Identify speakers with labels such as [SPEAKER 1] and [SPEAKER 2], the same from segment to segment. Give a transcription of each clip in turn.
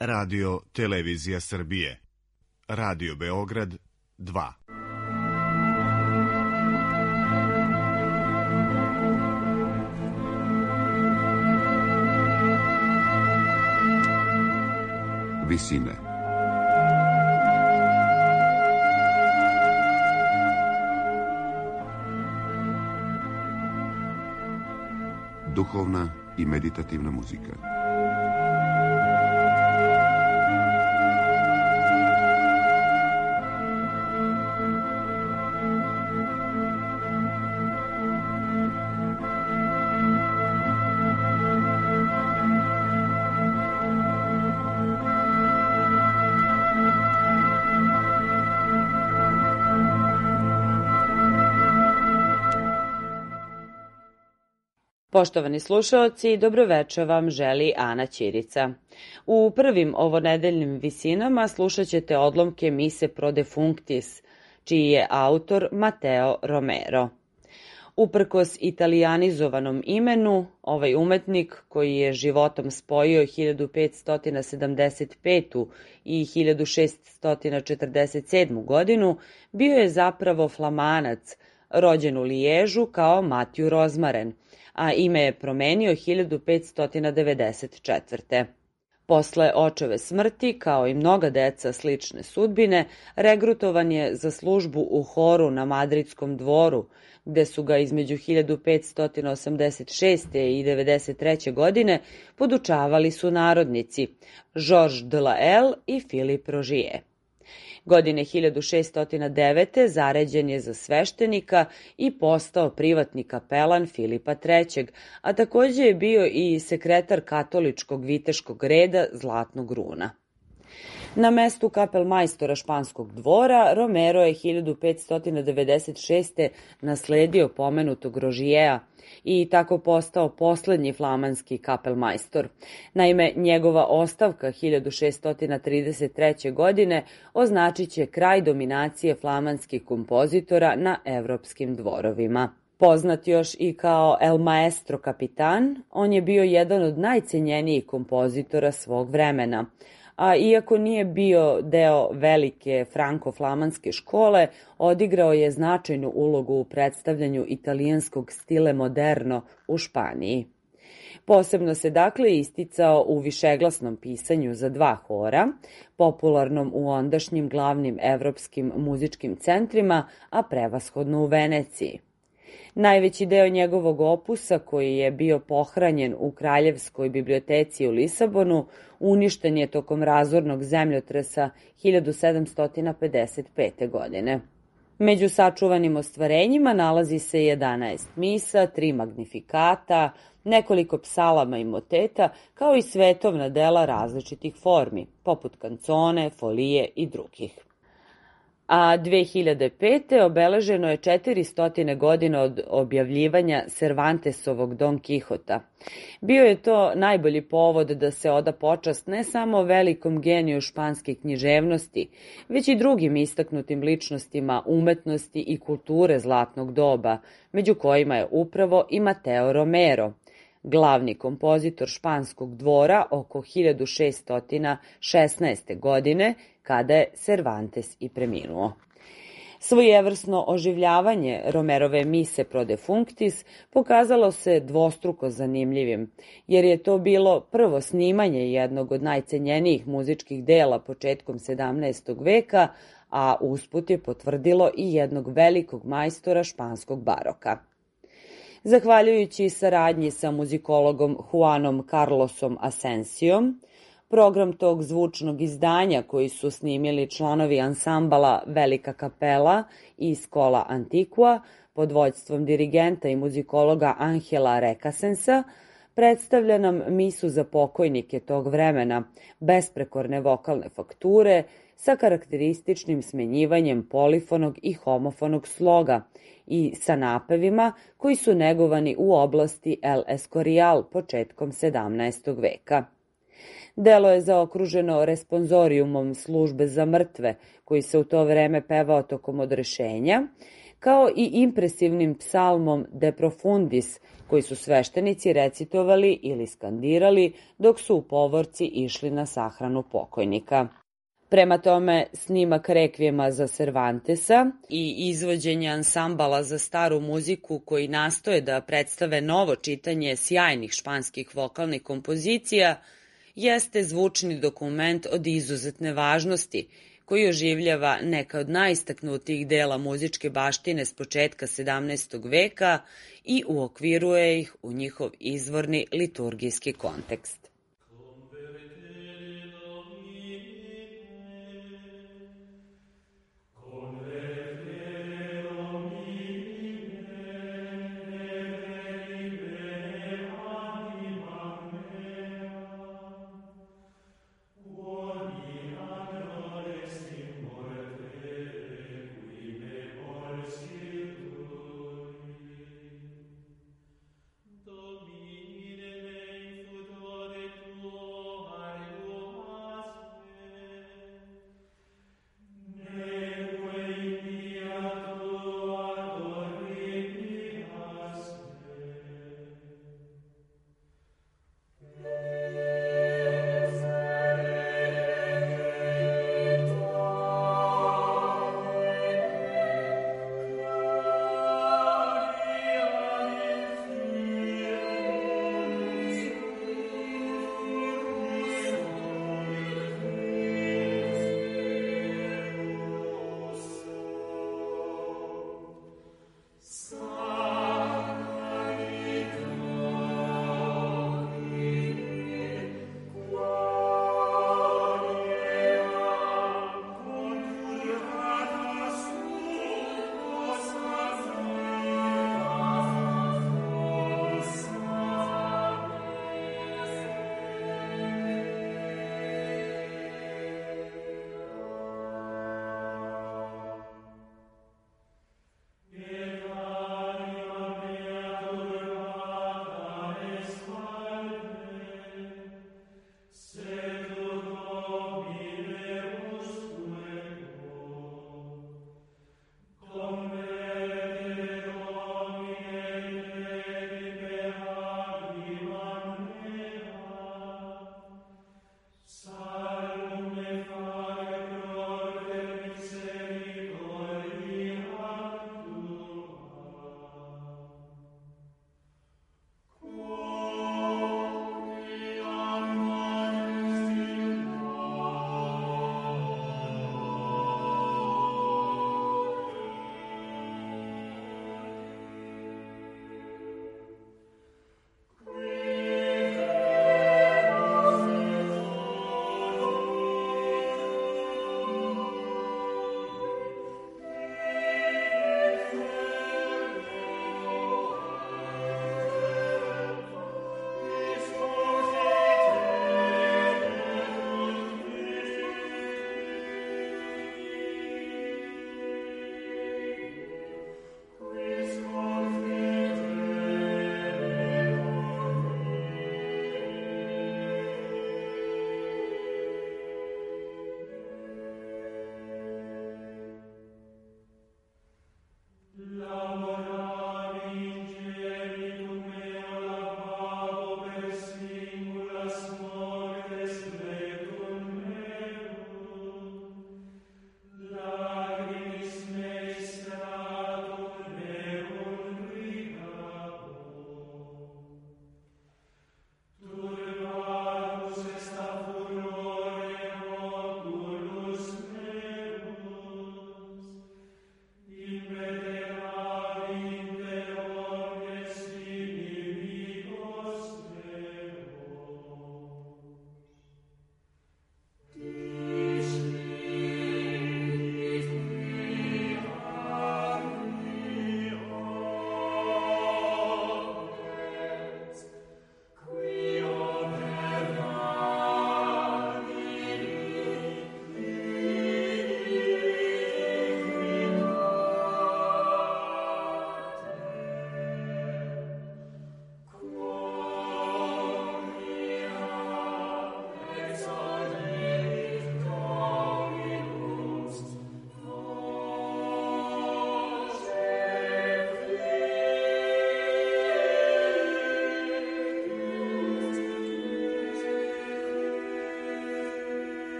[SPEAKER 1] Radio Televizija Srbije, Radio Beograd 2.
[SPEAKER 2] Visine. Duhovna i meditativna muzika.
[SPEAKER 3] Poštovani slušaoci, dobroveče vam želi Ana Ćirica. U prvim ovonedeljnim visinama slušat ćete odlomke Mise pro defunctis, čiji je autor Matteo Romero. Uprkos italijanizovanom imenu, ovaj umetnik koji je životom spojio 1575. i 1647. godinu, bio je zapravo Flamanac, rođen u Liježu kao Matiju Rozmaren, a ime je promenio 1594. Posle očeve smrti, kao i mnoga deca slične sudbine, regrutovan je za službu u horu na Madridskom dvoru, gde su ga između 1586. i 93. godine podučavali sunarodnici Georges de Laelle i Philippe Rogier. Godine 1609. zaređen je za sveštenika i postao privatni kapelan Filipa III, a takođe je bio i sekretar katoličkog viteškog reda Zlatnog runa. Na mestu kapelmajstora španskog dvora, Romero je 1596. nasledio pomenutog Rožijea i tako postao poslednji flamanski kapelmajstor. Naime, njegova ostavka 1633. godine označit će kraj dominacije flamanskih kompozitora na evropskim dvorovima. Poznat još i kao El Maestro Capitan, on je bio jedan od najcenjenijih kompozitora svog vremena. A iako nije bio deo velike franko-flamanske škole, odigrao je značajnu ulogu u predstavljanju italijanskog stile moderno u Španiji. Posebno se dakle isticao u višeglasnom pisanju za dva hora, popularnom u ondašnjim glavnim evropskim muzičkim centrima, a prevashodno u Veneciji. Najveći deo njegovog opusa, koji je bio pohranjen u Kraljevskoj biblioteci u Lisabonu, uništen je tokom razornog zemljotresa 1755. godine. Među sačuvanim ostvarenjima nalazi se 11 misa, 3 magnifikata, nekoliko psalama i moteta, kao i svetovna dela različitih formi, poput kancone, folije i drugih. A 2005. obeleženo je 400 godina od objavljivanja Cervantesovog Don Quixota. Bio je to najbolji povod da se oda počast ne samo velikom geniju španske književnosti, već i drugim istaknutim ličnostima umetnosti i kulture zlatnog doba, među kojima je upravo i Matteo Romero, glavni kompozitor španskog dvora oko 1616. godine, kada je Cervantes i preminuo. Svojevrsno oživljavanje Romerove mise pro defunctis pokazalo se dvostruko zanimljivim, jer je to bilo prvo snimanje jednog od najcenjenijih muzičkih dela početkom 17. veka, a usput je potvrdilo i jednog velikog majstora španskog baroka. Zahvaljujući saradnji sa muzikologom Juanom Carlosom Asensiom, program tog zvučnog izdanja koji su snimili članovi ansambala Velika kapela i Skola Antiqua pod vođstvom dirigenta i muzikologa Angela Recasensa, predstavlja nam misu za pokojnike tog vremena, besprekorne vokalne fakture sa karakterističnim smenjivanjem polifonog i homofonog sloga i sa napevima koji su negovani u oblasti El Escorial početkom 17. veka. Delo je zaokruženo responzorijumom službe za mrtve, koji se u to vreme pevao tokom odrešenja, kao i impresivnim psalmom De profundis, koji su sveštenici recitovali ili skandirali dok su u povorci išli na sahranu pokojnika. Prema tome, snimak rekvijema za Cervantesa i izvođenje ansambala za staru muziku koji nastoje da predstave novo čitanje sjajnih španskih vokalnih kompozicija jeste zvučni dokument od izuzetne važnosti koji oživljava neka od najistaknutijih dela muzičke baštine s početka 17. veka i uokviruje ih u njihov izvorni liturgijski kontekst.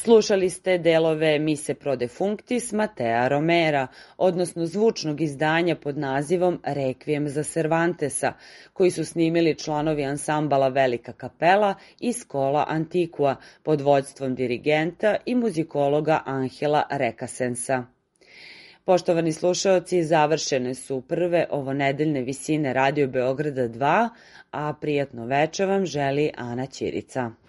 [SPEAKER 3] Slušali ste delove Mise pro defunctis Matea Romera, odnosno zvučnog izdanja pod nazivom Rekvijem za Cervantesa, koji su snimili članovi ansambala Velika kapela i Skola Antiqua pod vođstvom dirigenta i muzikologa Angela Rekasensa. Poštovani slušaoci, završene su prve ovonedeljne visine Radio Beograda 2, a prijatno veče vam želi Ana Ćirica.